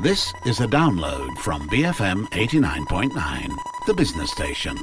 This is a download from BFM 89.9, the business station.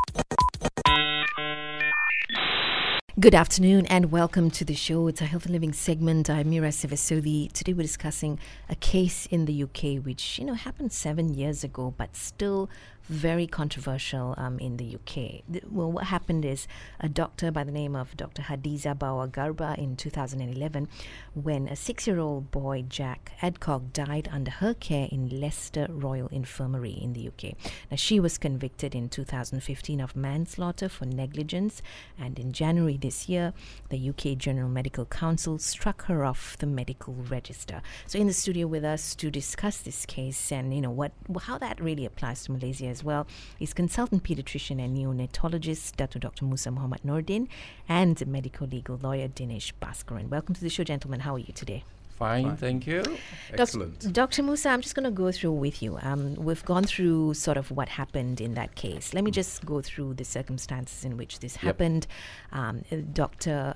Good afternoon and welcome to the show. It's a Health and Living segment. I'm Mira Sivasodi. Today we're discussing a case in the UK which, happened 7 years ago but still very controversial in the UK. Well, what happened is a doctor by the name of Dr. Hadiza Bawa Garba in 2011, when a 6-year-old boy, Jack Adcock, died under her care in Leicester Royal Infirmary in the UK. Now, she was convicted in 2015 of manslaughter for negligence, and in January this year, the UK General Medical Council struck her off the medical register. So in the studio with us to discuss this case and, how that really applies to Malaysia as well, is consultant pediatrician and neonatologist Dr. Musa Muhammad Nordin and medical legal lawyer Dinesh Bhaskaran. Welcome to the show, gentlemen. How are you today? Fine, thank you. Excellent. Dr. Musa, I'm just going to go through with you. We've gone through sort of what happened in that case. Let me just go through the circumstances in which this happened. Dr.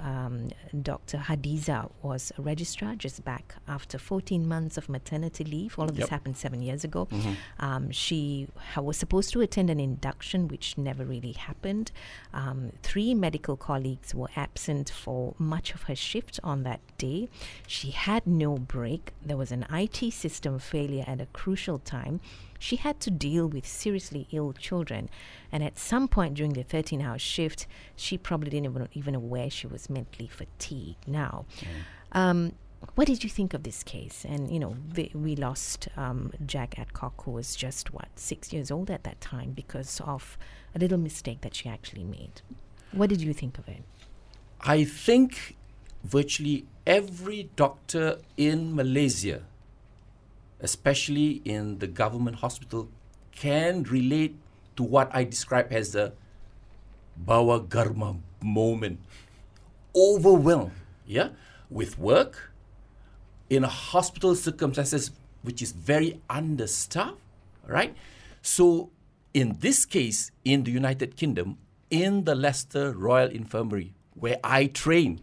Hadiza was a registrar just back after 14 months of maternity leave. All of this happened 7 years ago. She was supposed to attend an induction, which never really happened. 3 medical colleagues were absent for much of her shift on that day. She had no break. There was an IT system failure at a crucial time. She had to deal with seriously ill children, and at some point during the 13-hour shift, she probably didn't even aware she was mentally fatigued. Now, what did you think of this case? And we lost Jack Adcock, who was just 6 years old at that time, because of a little mistake that she actually made. What did you think of it? I think virtually every doctor in Malaysia, especially in the government hospital, can relate to what I describe as the Bawa Garba moment. Overwhelmed, with work, in a hospital circumstances which is very understaffed, right? So in this case, in the United Kingdom, in the Leicester Royal Infirmary, where I trained,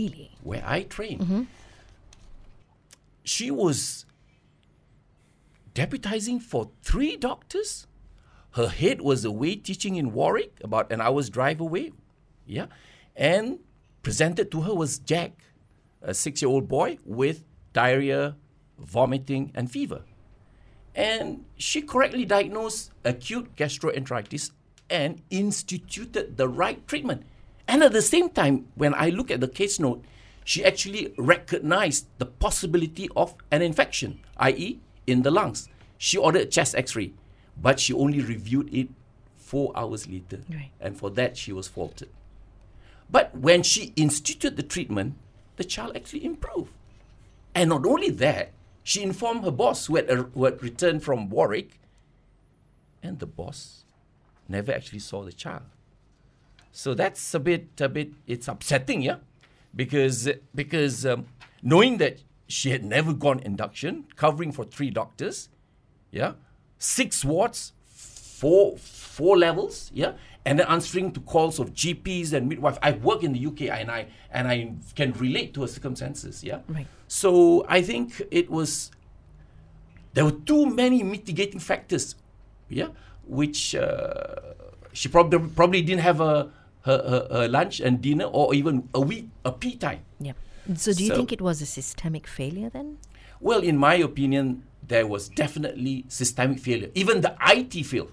she was deputizing for 3 doctors. Her head was away teaching in Warwick, about an hour's drive away. And presented to her was Jack, a 6-year-old boy with diarrhea, vomiting, and fever. And she correctly diagnosed acute gastroenteritis and instituted the right treatment. And at the same time, when I look at the case note, she actually recognized the possibility of an infection, i.e. in the lungs. She ordered a chest x-ray, but she only reviewed it 4 hours later. Right. And for that, she was faulted. But when she instituted the treatment, the child actually improved. And not only that, she informed her boss, who had returned from Warwick, and the boss never actually saw the child. So that's a bit. It's upsetting, because knowing that she had never gone induction, covering for 3 doctors, 6 wards, 4 levels, and then answering to calls of GPs and midwives. I work in the UK and I can relate to her circumstances, Right. So I think there were too many mitigating factors, which she probably didn't have her lunch and dinner, or even a pee time. Yeah. So do you think it was a systemic failure then? Well, in my opinion, there was definitely systemic failure. Even the IT failed.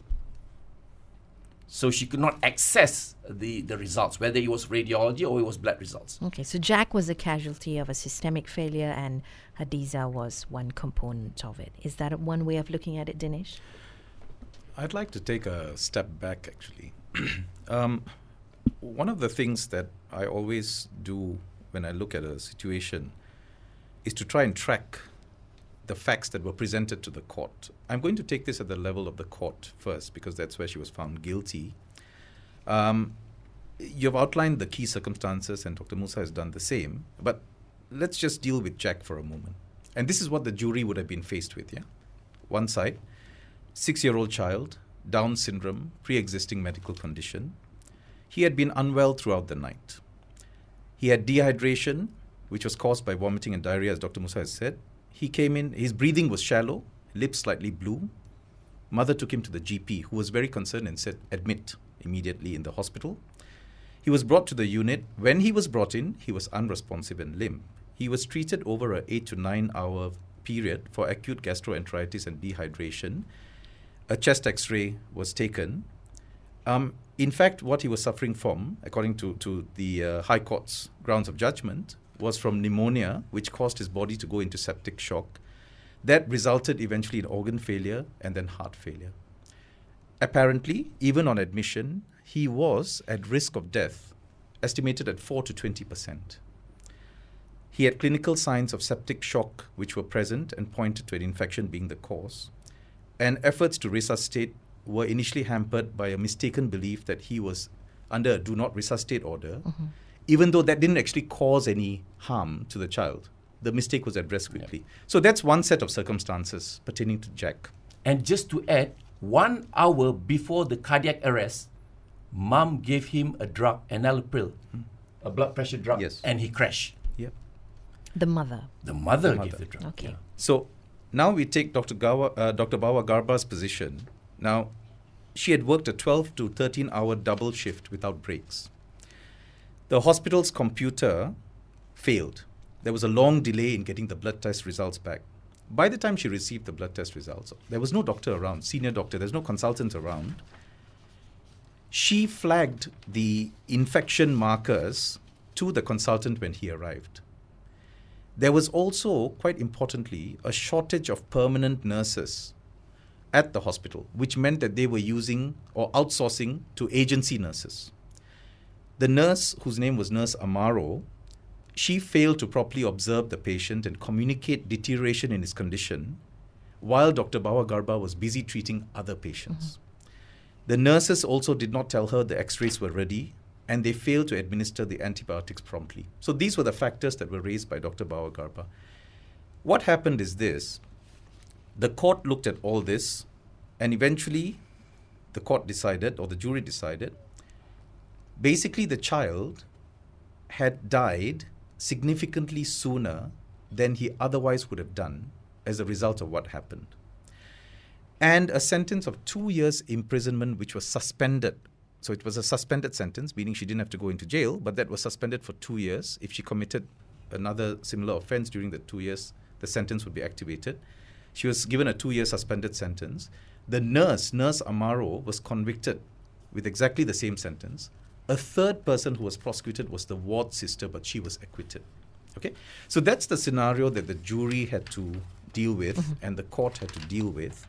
So she could not access the results, whether it was radiology or it was blood results. Okay, so Jack was a casualty of a systemic failure and Hadiza was one component of it. Is that one way of looking at it, Dinesh? I'd like to take a step back, actually. One of the things that I always do when I look at a situation is to try and track the facts that were presented to the court. I'm going to take this at the level of the court first, because that's where she was found guilty. You've outlined the key circumstances, and Dr. Musa has done the same. But let's just deal with Jack for a moment. And this is what the jury would have been faced with, One side, 6-year-old child, Down syndrome, pre-existing medical condition. He had been unwell throughout the night. He had dehydration, which was caused by vomiting and diarrhea, as Dr. Musa has said. He came in, his breathing was shallow, lips slightly blue. Mother took him to the GP, who was very concerned and said, admit immediately in the hospital. He was brought to the unit. When he was brought in, he was unresponsive and limp. He was treated over an 8 to 9 hour period for acute gastroenteritis and dehydration. A chest x-ray was taken. In fact, what he was suffering from, according to the High Court's grounds of judgment, was from pneumonia, which caused his body to go into septic shock. That resulted eventually in organ failure and then heart failure. Apparently, even on admission, he was at risk of death, estimated at 4 to 20%. He had clinical signs of septic shock which were present and pointed to an infection being the cause. And efforts to resuscitate were initially hampered by a mistaken belief that he was under a do not resuscitate order, even though that didn't actually cause any harm to the child. The mistake was addressed quickly. Yeah. So that's one set of circumstances pertaining to Jack. And just to add, 1 hour before the cardiac arrest, Mum gave him a drug, enalapril, a blood pressure drug, and he crashed. Yep. The mother. The mother gave the drug. Okay. Yeah. So now we take Dr. Bawa Garba's position. Now, she had worked a 12 to 13-hour double shift without breaks. The hospital's computer failed. There was a long delay in getting the blood test results back. By the time she received the blood test results, there was no doctor around, senior doctor, there's no consultant around. She flagged the infection markers to the consultant when he arrived. There was also, quite importantly, a shortage of permanent nurses at the hospital, which meant that they were using or outsourcing to agency nurses. The nurse, whose name was Nurse Amaro, she failed to properly observe the patient and communicate deterioration in his condition while Dr. Bawa Garba was busy treating other patients. The nurses also did not tell her the x-rays were ready, and they failed to administer the antibiotics promptly. So these were the factors that were raised by Dr. Bawa Garba. What happened is this. The court looked at all this, and eventually the court decided, or the jury decided, basically the child had died significantly sooner than he otherwise would have done as a result of what happened. And a sentence of 2 years imprisonment, which was suspended. So it was a suspended sentence, meaning she didn't have to go into jail, but that was suspended for 2 years. If she committed another similar offense during the 2 years, the sentence would be activated. She was given a 2-year suspended sentence. The Nurse Amaro, was convicted with exactly the same sentence. A third person who was prosecuted was the ward sister, but she was acquitted. Okay, so that's the scenario that the jury had to deal with and the court had to deal with.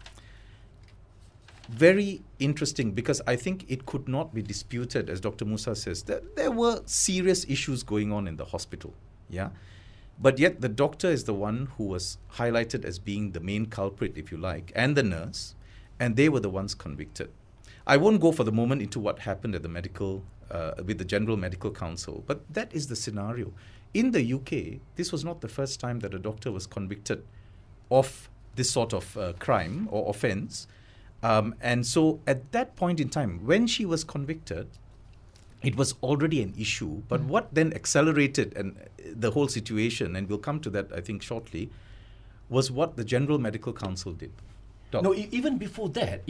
Very interesting, because I think it could not be disputed, as Dr. Musa says, that there were serious issues going on in the hospital. Yeah, but yet the doctor is the one who was highlighted as being the main culprit, if you like, and the nurse, and they were the ones convicted. I won't go for the moment into what happened at the medical, with the General Medical Council, but that is the scenario. In the UK, this was not the first time that a doctor was convicted of this sort of crime or offense. And so at that point in time, when she was convicted, it was already an issue. But what then accelerated and the whole situation, and we'll come to that, I think, shortly, was what the General Medical Council did. Doc. No, even before that,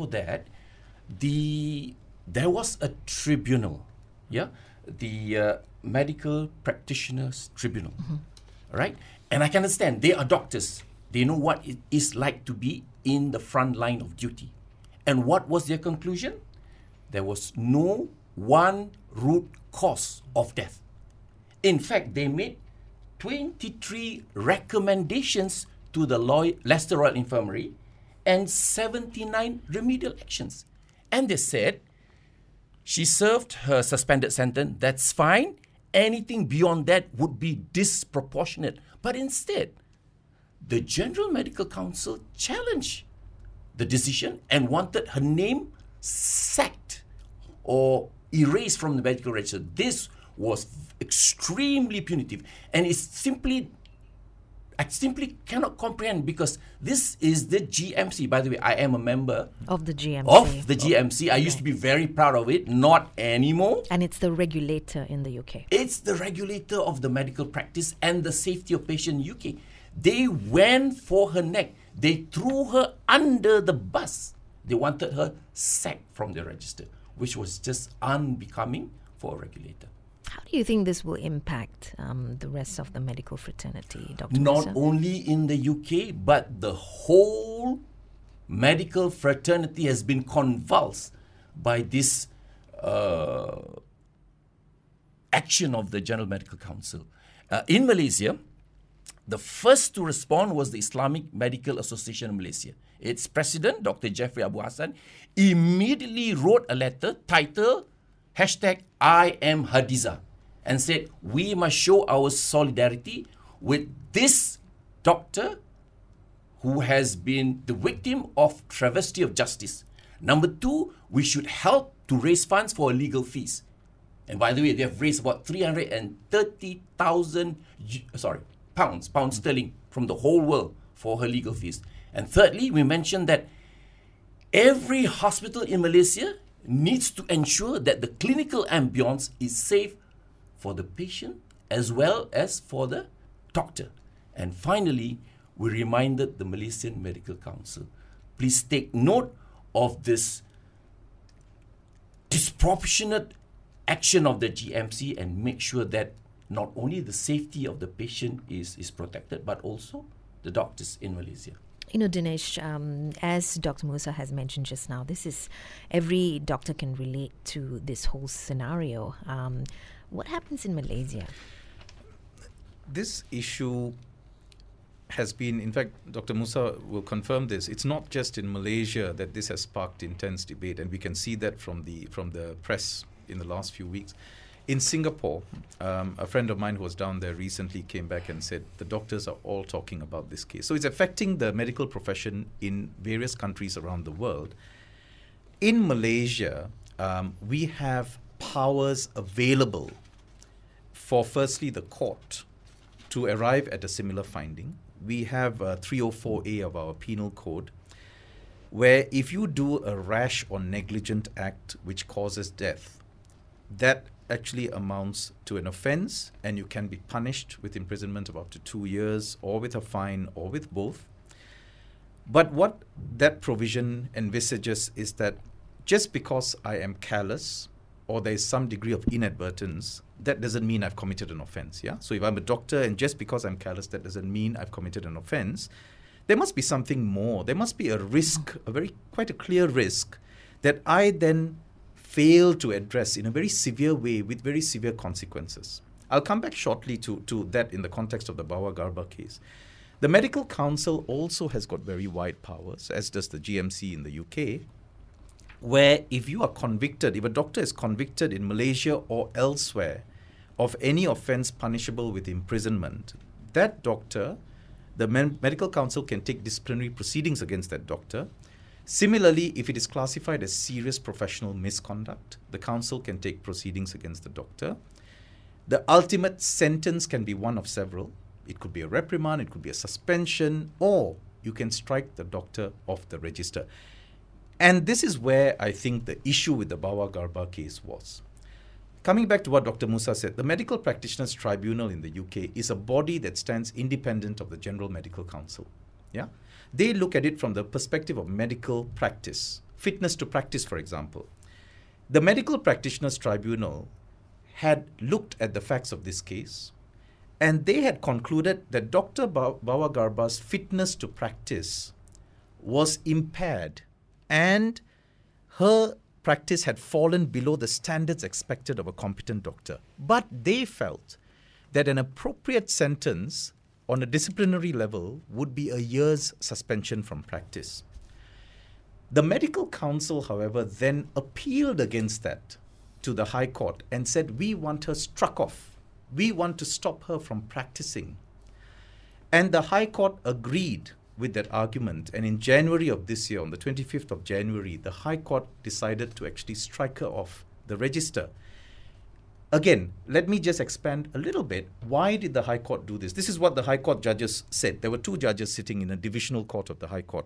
there was a tribunal, the Medical Practitioners Tribunal, right? And I can understand, they are doctors. They know what it is like to be in the front line of duty. And what was their conclusion? There was no one root cause of death. In fact, they made 23 recommendations to the Leicester Royal Infirmary and 79 remedial actions. And they said, she served her suspended sentence, that's fine. Anything beyond that would be disproportionate. But instead, the General Medical Council challenged the decision and wanted her name sacked or erased from the medical register. This was extremely punitive, and I simply cannot comprehend, because this is the GMC. By the way, I am a member of the GMC. I used to be very proud of it, not anymore. And it's the regulator in the UK. It's the regulator of the medical practice and the safety of patient UK. They went for her neck. they threw her under the bus. They wanted her sacked from the register, which was just unbecoming for a regulator. How do you think this will impact the rest of the medical fraternity, Dr. Not Musa? only in the UK, but the whole medical fraternity has been convulsed by this action of the General Medical Council. In Malaysia, the first to respond was the Islamic Medical Association of Malaysia. Its president, Dr. Jeffrey Abu Hassan, immediately wrote a letter titled #I am Hadiza and said, we must show our solidarity with this doctor who has been the victim of travesty of justice. Number two, we should help to raise funds for legal fees. And by the way, they have raised about 330,000 pounds sterling from the whole world for her legal fees. And thirdly, we mentioned that every hospital in Malaysia needs to ensure that the clinical ambience is safe for the patient as well as for the doctor. And finally, we reminded the Malaysian Medical Council, please take note of this disproportionate action of the GMC and make sure that not only the safety of the patient is protected, but also the doctors in Malaysia. You know, Dinesh, as Dr. Musa has mentioned just now, this is every doctor can relate to this whole scenario. What happens in Malaysia? This issue has been, in fact, Dr. Musa will confirm this. It's not just in Malaysia that this has sparked intense debate, and we can see that from the press in the last few weeks. In Singapore, a friend of mine who was down there recently came back and said the doctors are all talking about this case. So it's affecting the medical profession in various countries around the world. In Malaysia, we have powers available for, firstly, the court to arrive at a similar finding. We have 304A of our penal code, where if you do a rash or negligent act which causes death, that actually amounts to an offense, and you can be punished with imprisonment of up to 2 years, or with a fine, or with both. But what that provision envisages is that just because I am careless, or there is some degree of inadvertence, that doesn't mean I've committed an offense. Yeah. So if I'm a doctor and just because I'm careless, that doesn't mean I've committed an offense. There must be something more. There must be a risk, quite a clear risk, that I then fail to address in a very severe way with very severe consequences. I'll come back shortly to that in the context of the Bawa Garba case. The Medical Council also has got very wide powers, as does the GMC in the UK, where if you are convicted, if a doctor is convicted in Malaysia or elsewhere of any offense punishable with imprisonment, that doctor, the Medical Council can take disciplinary proceedings against that doctor. Similarly, if it is classified as serious professional misconduct, the council can take proceedings against the doctor. The ultimate sentence can be one of several. It could be a reprimand, it could be a suspension, or you can strike the doctor off the register. And this is where I think the issue with the Bawa Garba case was. Coming back to what Dr. Musa said, the Medical Practitioners Tribunal in the UK is a body that stands independent of the General Medical Council. Yeah? They look at it from the perspective of medical practice, fitness to practice, for example. The Medical Practitioners Tribunal had looked at the facts of this case, and they had concluded that Dr. Bawa Garba's fitness to practice was impaired, and her practice had fallen below the standards expected of a competent doctor. But they felt that an appropriate sentence on a disciplinary level would be a year's suspension from practice. The Medical Council, however, then appealed against that to the High Court and said, we want her struck off. We want to stop her from practicing. And the High Court agreed with that argument. And in January of this year, on the 25th of January, the High Court decided to actually strike her off the register. Again, let me just expand a little bit. Why did the High Court do this? This is what the High Court judges said. There were 2 judges sitting in a divisional court of the High Court.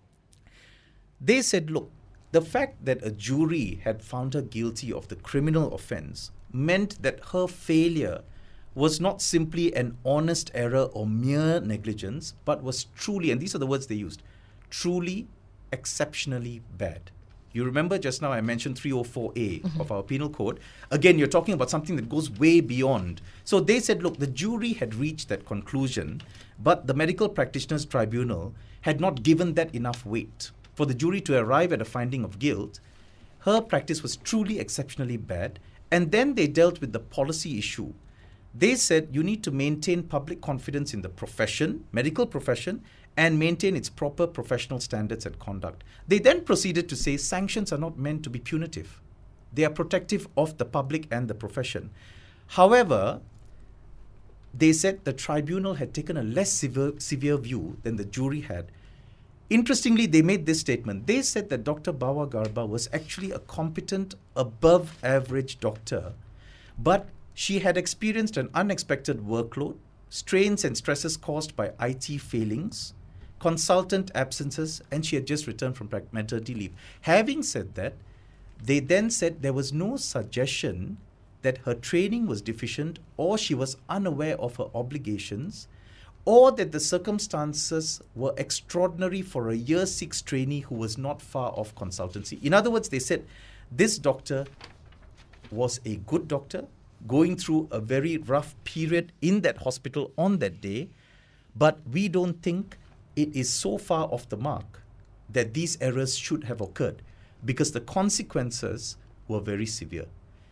They said, look, the fact that a jury had found her guilty of the criminal offense meant that her failure was not simply an honest error or mere negligence, but was truly, and these are the words they used, truly exceptionally bad. You remember just now I mentioned 304A of our penal code. Again, you're talking about something that goes way beyond. So they said, look, the jury had reached that conclusion, but the Medical Practitioners Tribunal had not given that enough weight. For the jury to arrive at a finding of guilt, her practice was truly exceptionally bad. And then they dealt with the policy issue. They said you need to maintain public confidence in the profession, medical profession, and maintain its proper professional standards and conduct. They then proceeded to say sanctions are not meant to be punitive. They are protective of the public and the profession. However, they said the tribunal had taken a less severe view than the jury had. Interestingly, they made this statement. They said that Dr. Bawa Garba was actually a competent, above-average doctor, but she had experienced an unexpected workload, strains and stresses caused by IT failings, consultant absences, and she had just returned from maternity leave. Having said that, they then said there was no suggestion that her training was deficient or she was unaware of her obligations or that the circumstances were extraordinary for a year 6 trainee who was not far off consultancy. In other words, they said this doctor was a good doctor going through a very rough period in that hospital on that day, but we don't think it is so far off the mark that these errors should have occurred because the consequences were very severe.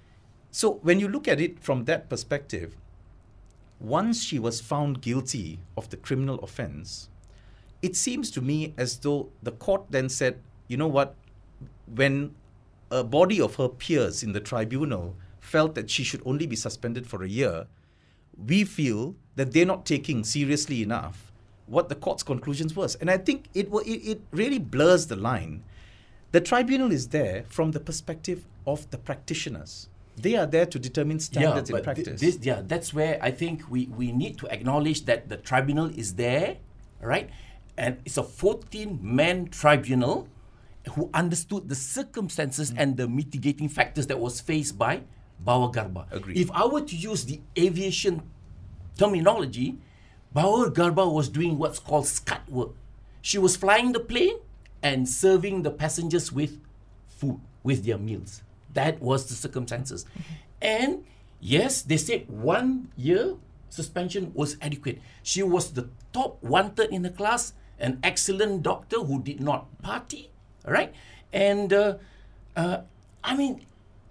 So when you look at it from that perspective, once she was found guilty of the criminal offense, it seems to me as though the court then said, you know what, when a body of her peers in the tribunal felt that she should only be suspended for a year, we feel that they're not taking seriously enough what the court's conclusions was. And I think it really blurs the line. The tribunal is there from the perspective of the practitioners. They are there to determine standards in practice. That's where I think we need to acknowledge that the tribunal is there, right? And it's a 14-man tribunal who understood the circumstances and the mitigating factors that was faced by Bawa Garba. Agreed. If I were to use the aviation terminology, Bawa Garba was doing what's called scut work. She was flying the plane and serving the passengers with food, with their meals. That was the circumstances. And yes, they said 1 year suspension was adequate. She was the top wanted in the class, an excellent doctor who did not party, right? And I mean,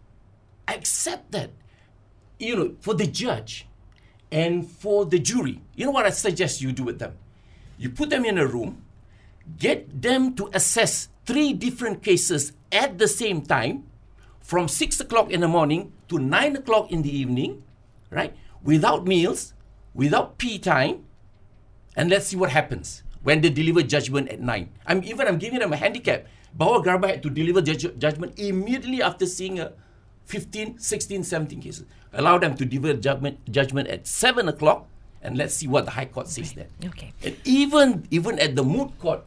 accept that, you know, for the judge and for the jury, you know what I suggest you do with them? You put them in a room, get them to assess 3 different cases at the same time, from 6 o'clock in the morning to 9 o'clock in the evening, right? Without meals, without pee time, and let's see what happens when they deliver judgment at 9. I'm giving them a handicap. Bawa Garba had to deliver judgment immediately after seeing 15, 16, 17 cases. Allow them to deliver judgment at 7 o'clock, and let's see what the High Court says then. Okay. And even at the moot court,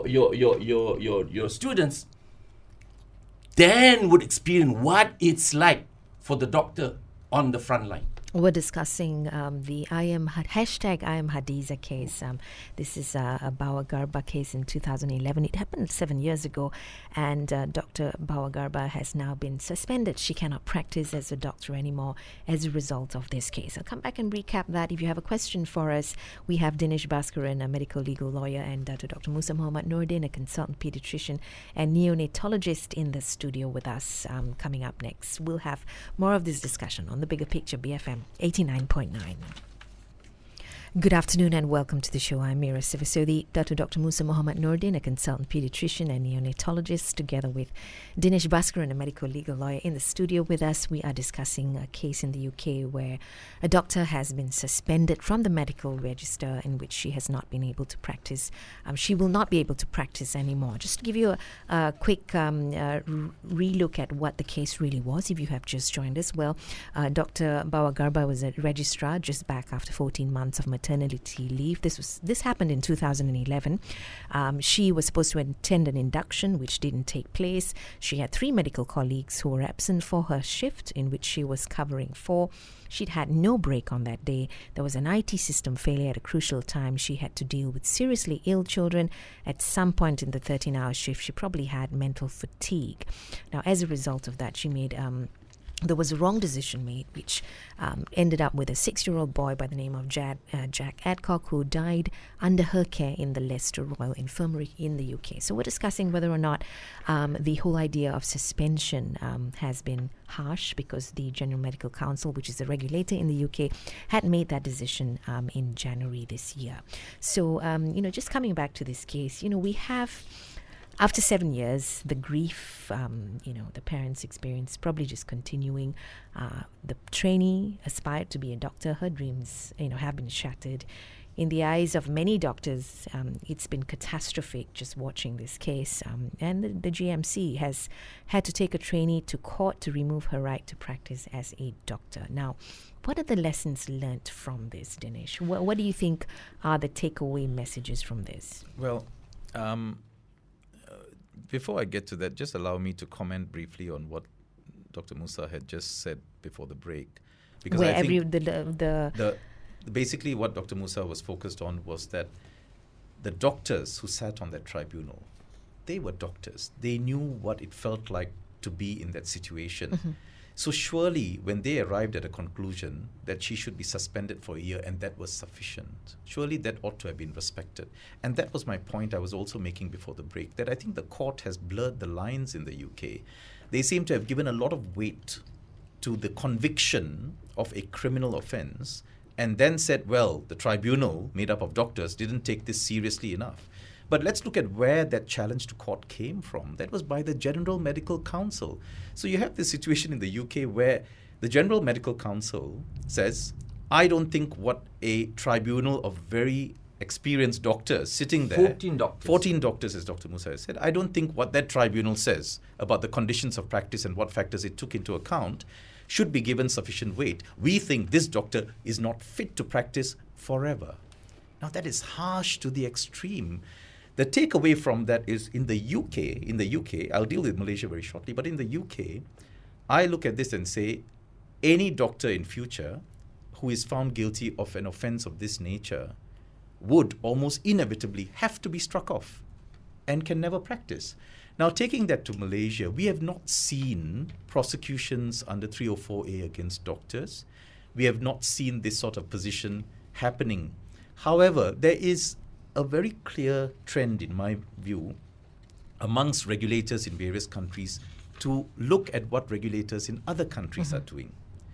your students then would experience what it's like for the doctor on the front line. We're discussing the I Am Hadiza case. This is a Bawa Garba case in 2011. It happened 7 years ago, and Dr. Bawa Garba has now been suspended. She cannot practice as a doctor anymore as a result of this case. I'll come back and recap that. If you have a question for us, we have Dinesh Bhaskaran, a medical legal lawyer, and Dr. Musa Muhammad Noordin, a consultant pediatrician and neonatologist in the studio with us coming up next. We'll have more of this discussion on The Bigger Picture, BFM 89.9. Good afternoon and welcome to the show. I'm Mira Sivasodi. Dr. Musa Muhammad Noordin, a consultant pediatrician and neonatologist, together with Dinesh Bhaskaran, a medical legal lawyer, in the studio with us. We are discussing a case in the UK where a doctor has been suspended from the medical register in which she has not been able to practice. She will not be able to practice anymore. Just to give you a quick relook at what the case really was, if you have just joined us. Well, Dr. Bawa Garba was a registrar just back after 14 months of maternity leave. This happened in 2011. She was supposed to attend an induction, which didn't take place. She had 3 medical colleagues who were absent for her shift, in which she was covering for. She'd had no break on that day. There was an IT system failure at a crucial time. She had to deal with seriously ill children. At some point in the 13-hour shift, she probably had mental fatigue. Now, as a result of that, she made there was a wrong decision made, which ended up with a 6-year-old boy by the name of Jack Adcock, who died under her care in the Leicester Royal Infirmary in the UK. So we're discussing whether or not the whole idea of suspension has been harsh, because the General Medical Council, which is the regulator in the UK, had made that decision in January this year. So, just coming back to this case, we have... After 7 years, the grief, the parents' experience probably just continuing. The trainee aspired to be a doctor. Her dreams, have been shattered. In the eyes of many doctors, it's been catastrophic just watching this case. And the GMC has had to take a trainee to court to remove her right to practice as a doctor. Now, what are the lessons learnt from this, Dinesh? What do you think are the takeaway messages from this? Well, before I get to that, just allow me to comment briefly on what Dr. Musa had just said before the break, because I think basically what Dr. Musa was focused on was that the doctors who sat on that tribunal, they were doctors. They knew what it felt like to be in that situation. Mm-hmm. So surely when they arrived at a conclusion that she should be suspended for a year and that was sufficient, surely that ought to have been respected. And that was my point I was also making before the break, that I think the court has blurred the lines in the UK. They seem to have given a lot of weight to the conviction of a criminal offence and then said, well, the tribunal made up of doctors didn't take this seriously enough. But let's look at where that challenge to court came from. That was by the General Medical Council. So you have this situation in the UK where the General Medical Council says, I don't think what a tribunal of very experienced doctors sitting there... 14 doctors, as Dr. Musa has said. I don't think what that tribunal says about the conditions of practice and what factors it took into account should be given sufficient weight. We think this doctor is not fit to practice forever. Now that is harsh to the extreme. The takeaway from that is in the UK, I'll deal with Malaysia very shortly, but in the UK, I look at this and say, any doctor in future who is found guilty of an offence of this nature would almost inevitably have to be struck off and can never practice. Now, taking that to Malaysia, we have not seen prosecutions under 304A against doctors. We have not seen this sort of position happening. However, there is a very clear trend, in my view, amongst regulators in various countries to look at what regulators in other countries are doing.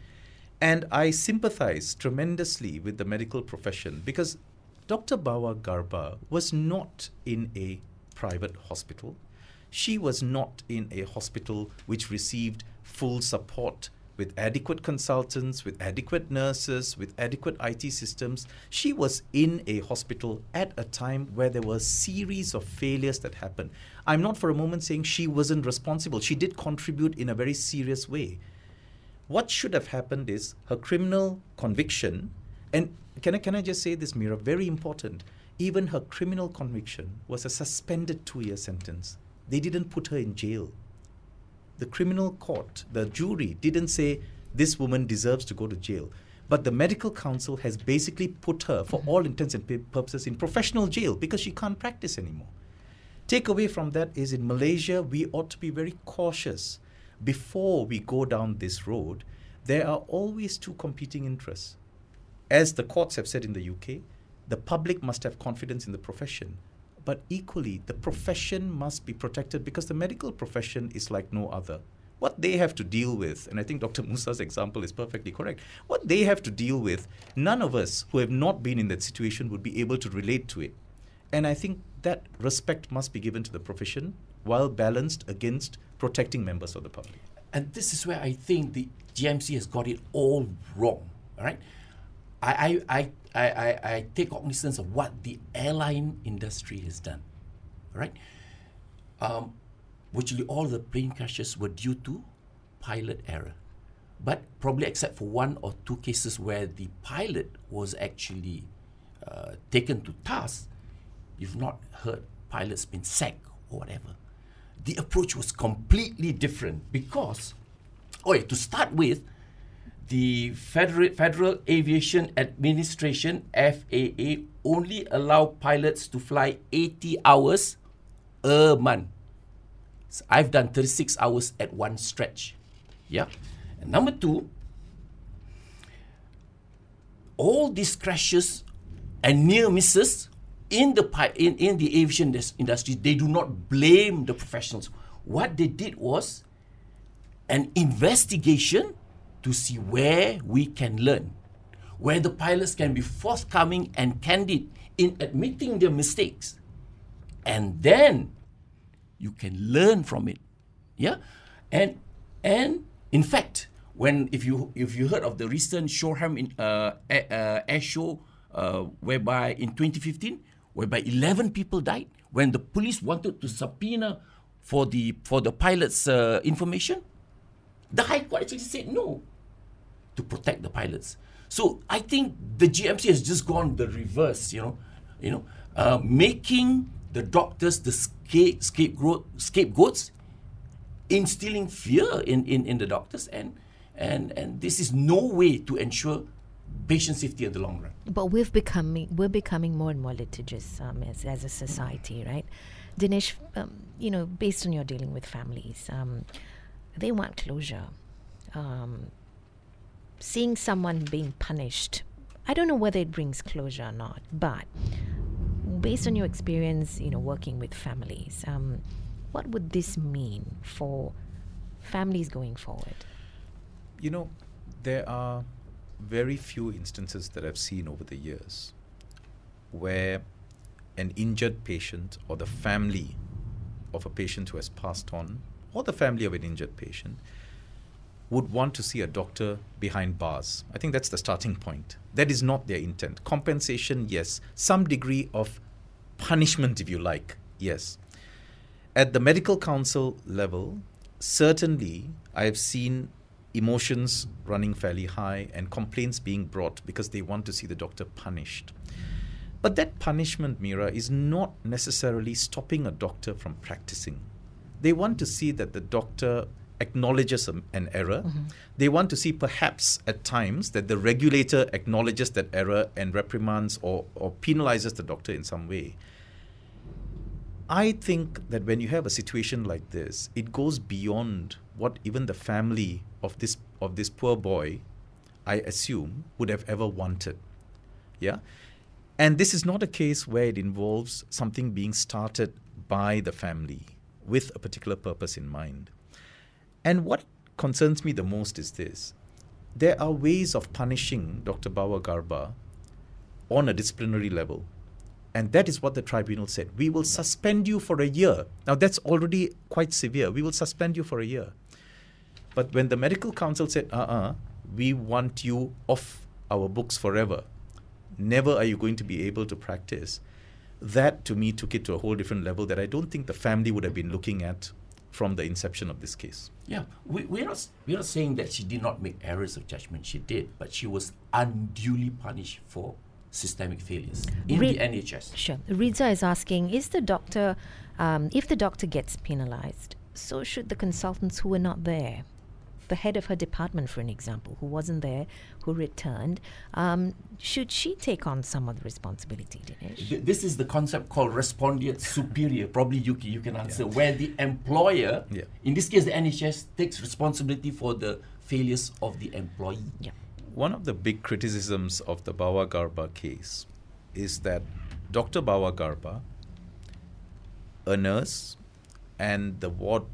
And I sympathize tremendously with the medical profession, because Dr. Bawa Garba was not in a private hospital. She was not in a hospital which received full support with adequate consultants, with adequate nurses, with adequate IT systems. She was in a hospital at a time where there were a series of failures that happened. I'm not for a moment saying she wasn't responsible. She did contribute in a very serious way. What should have happened is her criminal conviction, and can I just say this, Mira, very important, even her criminal conviction was a suspended 2-year sentence. They didn't put her in jail. The criminal court, the jury, didn't say this woman deserves to go to jail. But the medical council has basically put her, for all intents and purposes, in professional jail because she can't practice anymore. Takeaway from that is, in Malaysia, we ought to be very cautious. Before we go down this road, there are always two competing interests. As the courts have said in the UK, the public must have confidence in the profession. But equally, the profession must be protected because the medical profession is like no other. What they have to deal with, and I think Dr. Musa's example is perfectly correct, what they have to deal with, none of us who have not been in that situation would be able to relate to it. And I think that respect must be given to the profession while balanced against protecting members of the public. And this is where I think the GMC has got it all wrong. All right, I take cognizance of what the airline industry has done. All right, virtually all the plane crashes were due to pilot error, but probably except for 1 or 2 cases where the pilot was actually taken to task, you've not heard pilots been sacked or whatever. The approach was completely different because, to start with, the Federal Aviation Administration, FAA, only allow pilots to fly 80 hours a month. So I've done 36 hours at one stretch. Yeah. And number two, all these crashes and near misses in the aviation industry, they do not blame the professionals. What they did was an investigation to see where we can learn, where the pilots can be forthcoming and candid in admitting their mistakes. And then you can learn from it. Yeah? And in fact, if you heard of the recent Shoreham air show, whereby in 2015, whereby 11 people died, when the police wanted to subpoena for the pilots' information, the High Court actually said no, to protect the pilots. So I think the GMC has just gone the reverse, making the doctors the scapegoats, instilling fear in the doctors, and this is no way to ensure patient safety in the long run. But we're becoming more and more litigious as a society, right? Dinesh, based on your dealing with families, they want closure. Seeing someone being punished, I don't know whether it brings closure or not, but based on your experience, working with families, what would this mean for families going forward? There are very few instances that I've seen over the years where an injured patient or the family of a patient who has passed on, or the family of an injured patient, would want to see a doctor behind bars. I think that's the starting point. That is not their intent. Compensation, yes. Some degree of punishment, if you like, yes. At the medical council level, certainly I have seen emotions running fairly high and complaints being brought because they want to see the doctor punished. But that punishment, Mira, is not necessarily stopping a doctor from practicing. They want to see that the doctor acknowledges an error. Mm-hmm. They want to see perhaps at times that the regulator acknowledges that error and reprimands or penalizes the doctor in some way. I think that when you have a situation like this, it goes beyond what even the family of this poor boy, I assume, would have ever wanted. Yeah? And this is not a case where it involves something being started by the family with a particular purpose in mind. And what concerns me the most is this. There are ways of punishing Dr. Bawa Garba on a disciplinary level. And that is what the tribunal said. We will suspend you for a year. Now, that's already quite severe. We will suspend you for a year. But when the medical council said, we want you off our books forever, never are you going to be able to practice, that to me took it to a whole different level that I don't think the family would have been looking at from the inception of this case. Yeah, we're not saying that she did not make errors of judgment. She did, but she was unduly punished for systemic failures in the NHS. Sure. Riza is asking, is the doctor, if the doctor gets penalized, so should the consultants who were not there? The head of her department, for an example, who wasn't there, who returned, should she take on some of the responsibility, Dinesh? This is the concept called respondeat superior. Probably you can answer, where the employer, in this case the NHS, takes responsibility for the failures of the employee. Yeah. One of the big criticisms of the Bawa Garba case is that Dr. Bawa Garba, a nurse, and the ward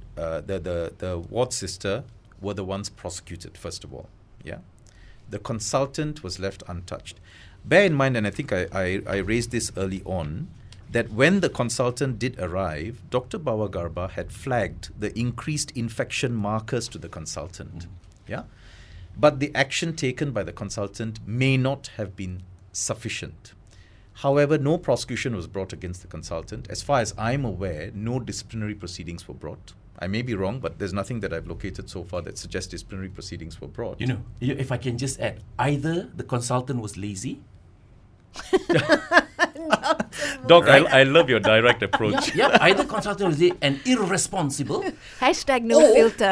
sister were the ones prosecuted, first of all. Yeah, the consultant was left untouched. Bear in mind, and I think I raised this early on, that when the consultant did arrive, Dr. Bawa Garba had flagged the increased infection markers to the consultant. Yeah. But the action taken by the consultant may not have been sufficient. However, no prosecution was brought against the consultant. As far as I'm aware, no disciplinary proceedings were brought. I may be wrong, but there's nothing that I've located so far that suggests disciplinary proceedings were brought. If I can just add, either the consultant was lazy Doc, I love your direct approach. Either consultant will say an irresponsible, Hashtag no filter.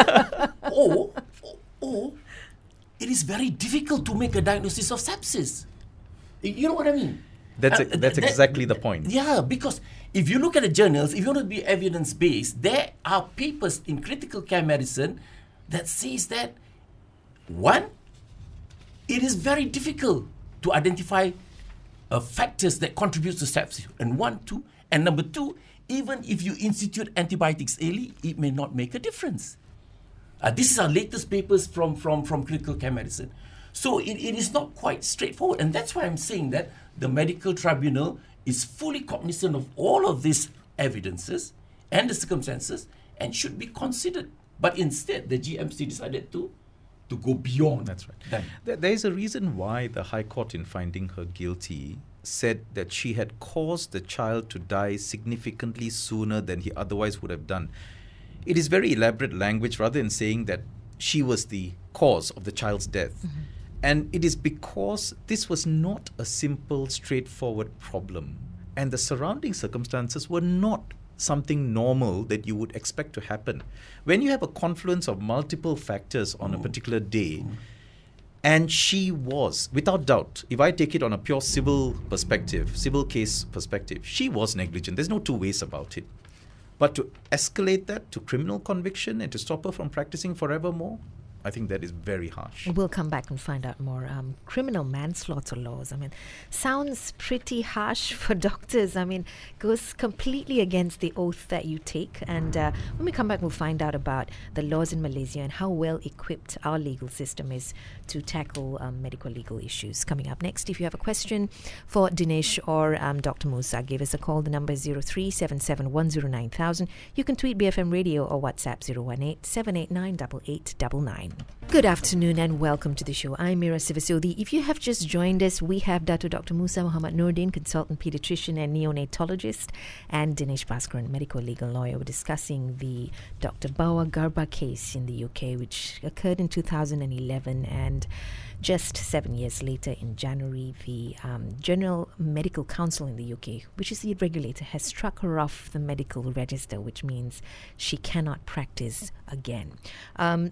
or it is very difficult to make a diagnosis of sepsis. You know what I mean? That's exactly the point. Yeah, because if you look at the journals, if you want to be evidence-based, there are papers in critical care medicine that says that, one, it is very difficult to identify factors that contribute to sepsis. And number two, even if you institute antibiotics early, it may not make a difference. This is our latest papers from critical care medicine. So it is not quite straightforward. And that's why I'm saying that the medical tribunal is fully cognizant of all of these evidences and the circumstances and should be considered. But instead, the GMC decided to go beyond. That's right. There is a reason why the High Court, in finding her guilty, said that she had caused the child to die significantly sooner than he otherwise would have done. It is very elaborate language rather than saying that she was the cause of the child's death. Mm-hmm. And it is because this was not a simple, straightforward problem. And the surrounding circumstances were not something normal that you would expect to happen. When you have a confluence of multiple factors on a particular day, and she was, without doubt, if I take it on a pure civil case perspective, she was negligent. There's no two ways about it. But to escalate that to criminal conviction and to stop her from practicing forevermore, I think that is very harsh. We'll come back and find out more. Criminal manslaughter laws, sounds pretty harsh for doctors. Goes completely against the oath that you take. And when we come back, we'll find out about the laws in Malaysia and how well equipped our legal system is to tackle medical legal issues. Coming up next, if you have a question for Dinesh or Dr. Musa, give us a call. The number is 0377109000. You can tweet BFM Radio or WhatsApp 018-789-8899. Good afternoon and welcome to the show. I'm Mira Sivasodi. If you have just joined us, we have Dr. Musa Muhammad Nordin, consultant pediatrician and neonatologist, and Dinesh Bhaskaran, medical legal lawyer. We're discussing the Dr. Bawa Garba case in the UK, which occurred in 2011, and just 7 years later, in January, the General Medical Council in the UK, which is the regulator, has struck her off the medical register, which means she cannot practice again. When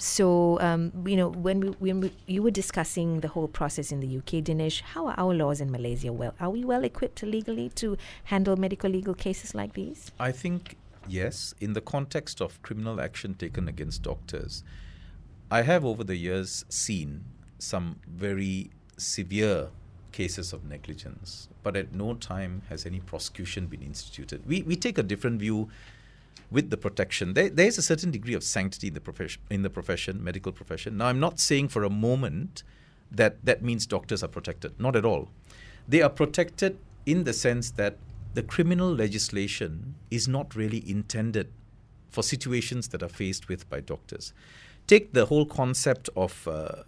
you were discussing the whole process in the UK, Dinesh, how are our laws in Malaysia? Are we well equipped legally to handle medical legal cases like these? I think yes, in the context of criminal action taken against doctors. I have over the years seen some very severe cases of negligence, but at no time has any prosecution been instituted. We take a different view with the protection. There is a certain degree of sanctity in the medical profession. Now, I'm not saying for a moment that means doctors are protected. Not at all. They are protected in the sense that the criminal legislation is not really intended for situations that are faced with by doctors. Take the whole concept of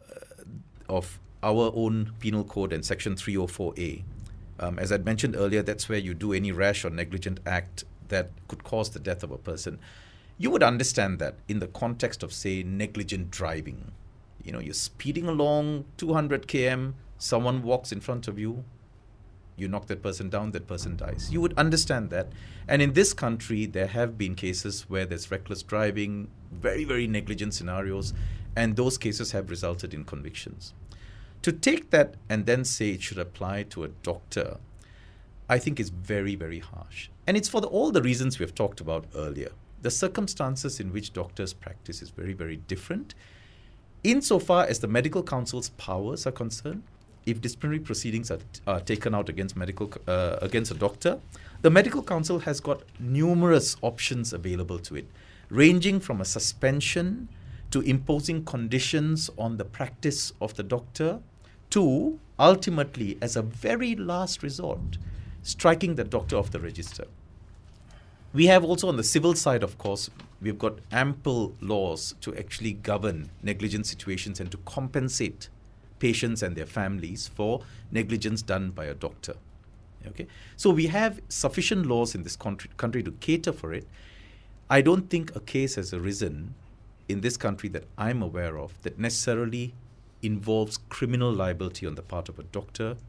our own penal code and section 304A. As I'd mentioned earlier, that's where you do any rash or negligent act that could cause the death of a person. You would understand that in the context of, say, negligent driving. You're speeding along 200 km, someone walks in front of you, you knock that person down, that person dies. You would understand that. And in this country, there have been cases where there's reckless driving, very, very negligent scenarios, and those cases have resulted in convictions. To take that and then say it should apply to a doctor, I think is very, very harsh. And it's for all the reasons we've talked about earlier. The circumstances in which doctors practice is very, very different. Insofar as the medical council's powers are concerned, if disciplinary proceedings are taken out against a doctor, the medical council has got numerous options available to it, ranging from a suspension to imposing conditions on the practice of the doctor to, ultimately, as a very last resort, striking the doctor off the register. We have also on the civil side, of course, we've got ample laws to actually govern negligent situations and to compensate patients and their families for negligence done by a doctor. Okay, so we have sufficient laws in this country to cater for it. I don't think a case has arisen in this country that I'm aware of that necessarily involves criminal liability on the part of a doctor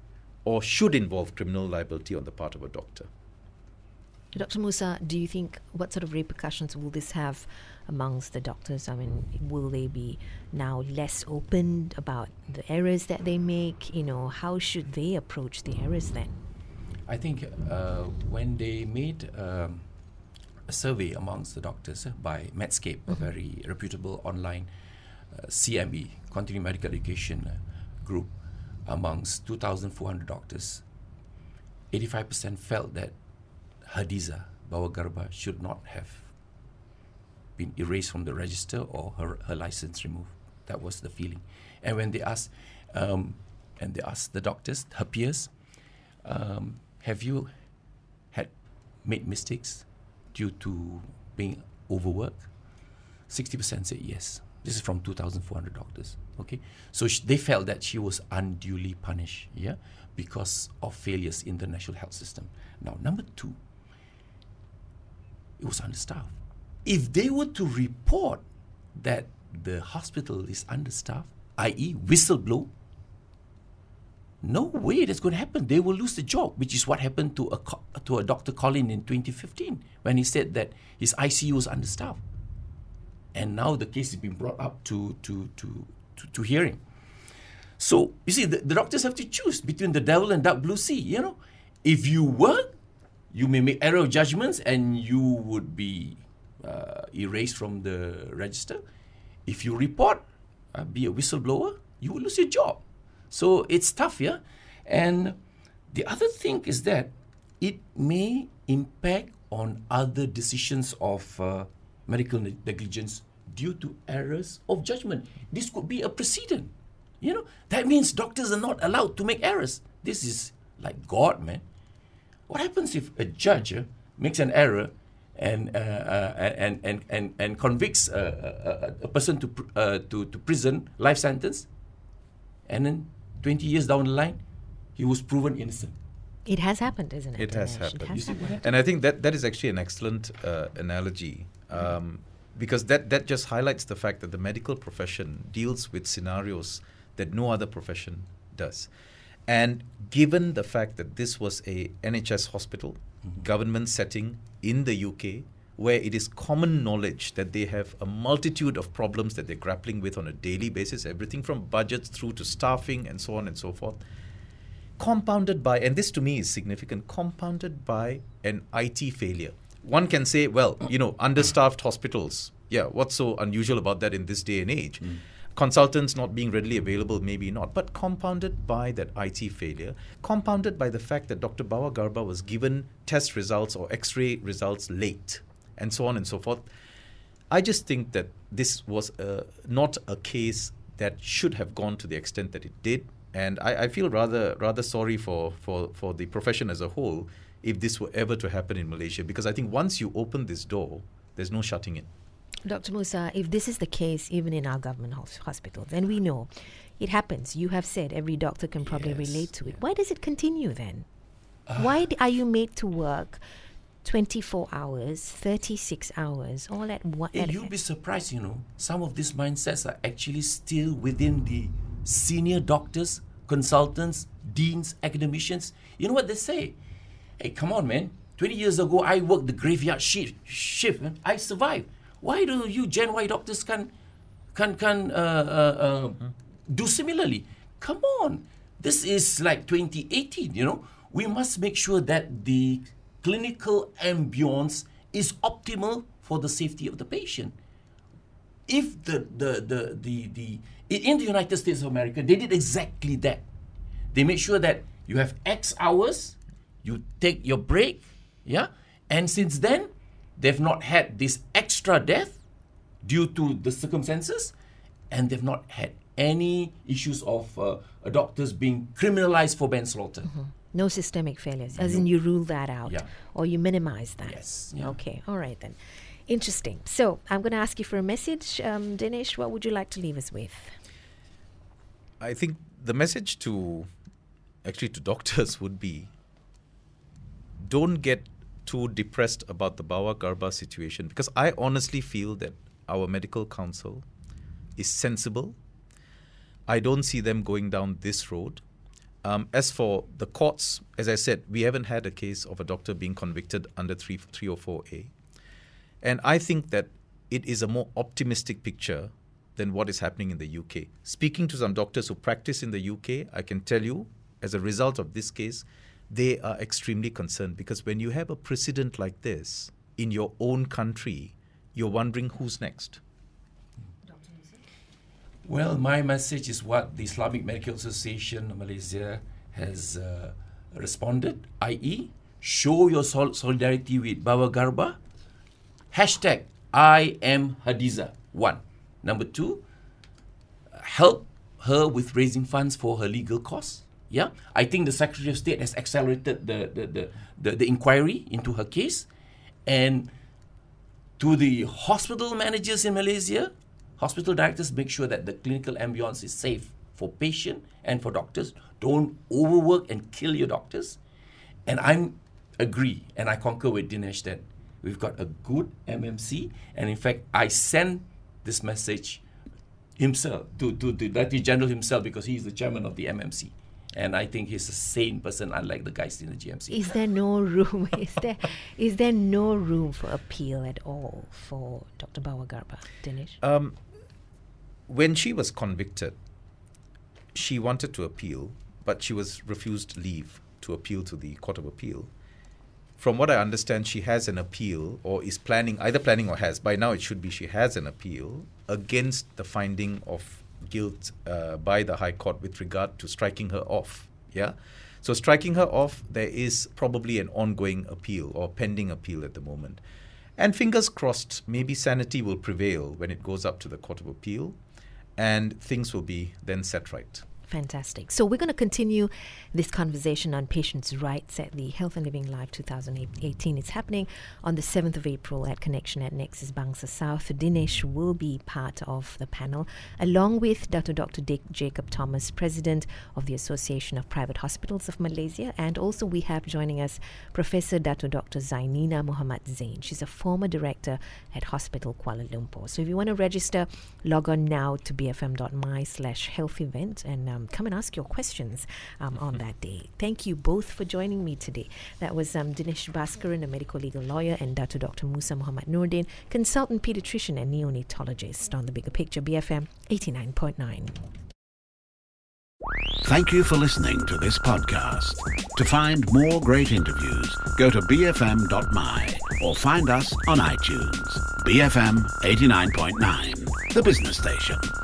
or should involve criminal liability on the part of a doctor. Dr. Musa, do you think, what sort of repercussions will this have amongst the doctors? I mean, will they be now less open about the errors that they make? How should they approach the errors then? I think when they made a survey amongst the doctors by Medscape, a very reputable online CME, Continuing Medical Education group, amongst 2,400 doctors, 85% felt that Hadiza Bawa Garba should not have been erased from the register or her license removed. That was the feeling. And when they asked, the doctors, her peers, have you had made mistakes due to being overworked? 60% said yes. This is from 2,400 doctors. Okay, so they felt that she was unduly punished, because of failures in the national health system. Now, number two, it was understaffed. If they were to report that the hospital is understaffed, i.e., whistleblow, no way that's going to happen. They will lose the job, which is what happened to a Dr. Colin in 2015 when he said that his ICU was understaffed. And now the case has been brought up to hearing. So, you see, the doctors have to choose between the devil and dark blue sea, If you work, you may make error of judgments and you would be erased from the register. If you report, be a whistleblower, you will lose your job. So it's tough, And the other thing is that it may impact on other decisions of medical negligence due to errors of judgment. This could be a precedent. That means doctors are not allowed to make errors. This is like God, man. What happens if a judge makes an error and convicts a person to prison, life sentence, and then 20 years down the line, he was proven innocent? It has happened, isn't it? It has happened. It has happened. And I think that is actually an excellent analogy, because that just highlights the fact that the medical profession deals with scenarios that no other profession does. And given the fact that this was a NHS hospital, government setting in the UK, where it is common knowledge that they have a multitude of problems that they're grappling with on a daily basis, everything from budgets through to staffing and so on and so forth, compounded by, and this to me is significant, compounded by an IT failure. One can say, well, understaffed hospitals, what's so unusual about that in this day and age? Consultants not being readily available, maybe not, but compounded by that IT failure, compounded by the fact that Dr. Bawa Garba was given test results or X-ray results late, and so on and so forth. I just think that this was not a case that should have gone to the extent that it did, and I feel rather sorry for the profession as a whole if this were ever to happen in Malaysia, because I think once you open this door, there's no shutting it. Dr. Musa, if this is the case even in our government hospitals, and we know it happens, you have said every doctor can probably relate to it. Why does it continue then? Why are you made to work 24 hours, 36 hours, all at one? You'll be surprised, some of these mindsets are actually still within the senior doctors, consultants, deans, academicians. You know what they say? Hey, come on, man. 20 years ago, I worked the graveyard shift, man. I survived. Why do you Gen Y doctors can do similarly? Come on. This is like 2018, We must make sure that the clinical ambience is optimal for the safety of the patient. If in the United States of America, they did exactly that. They made sure that you have X hours, you take your break, and since then, they've not had this extra death due to the circumstances, and they've not had any issues of doctors being criminalized for manslaughter. No systemic failures, as in you rule that out, or you minimize that. Yes. Okay, all right then. Interesting. So I'm going to ask you for a message. Dinesh, what would you like to leave us with? I think the message to doctors would be, don't get too depressed about the Bawa Garba situation, because I honestly feel that our medical council is sensible. I don't see them going down this road. As for the courts, as I said, we haven't had a case of a doctor being convicted under 304A. And I think that it is a more optimistic picture than what is happening in the UK. Speaking to some doctors who practice in the UK, I can tell you, as a result of this case, they are extremely concerned, because when you have a precedent like this in your own country, you're wondering who's next. Well, my message is what the Islamic Medical Association of Malaysia has responded, i.e., show your solidarity with Bawa Garba. Hashtag I am Hadiza, 1. Number 2, help her with raising funds for her legal costs. Yeah, I think the Secretary of State has accelerated the inquiry into her case. And to the hospital managers in Malaysia, hospital directors, make sure that the clinical ambience is safe for patient and for doctors. Don't overwork and kill your doctors. And I agree and I concur with Dinesh that we've got a good MMC. And in fact, I send this message himself to the Director General himself, because he is the chairman of the MMC. And I think he's a sane person, unlike the guys in the GMC. Is there no room? Is there no room for appeal at all for Dr. Bawa Garba, Dinesh? When she was convicted, she wanted to appeal, but she was refused leave to appeal to the Court of Appeal. From what I understand, she has an appeal, or is planning, either planning or has. By now it should be she has an appeal against the finding of guilt by the High Court with regard to striking her off. Yeah, so striking her off, there is probably an ongoing appeal or pending appeal at the moment. And fingers crossed, maybe sanity will prevail when it goes up to the Court of Appeal, and things will be then set right. Fantastic. So we're going to continue this conversation on patients' rights at the Health and Living Live 2018. It's happening on the 7th of April at Connection at Nexus Bangsa South. Dinesh will be part of the panel, along with Dr. Jacob Thomas, President of the Association of Private Hospitals of Malaysia. And also we have joining us Professor Dr. Zainina Muhammad Zain. She's a former director at Hospital Kuala Lumpur. So if you want to register, log on now to bfm.my/health event and come and ask your questions on that day. Thank you both for joining me today. That was Dinesh Bhaskaran, a medical legal lawyer, and Dr. Musa Muhammad Noordin, consultant pediatrician and neonatologist on The Bigger Picture, BFM 89.9. Thank you for listening to this podcast. To find more great interviews, go to bfm.my or find us on iTunes. BFM 89.9, the business station.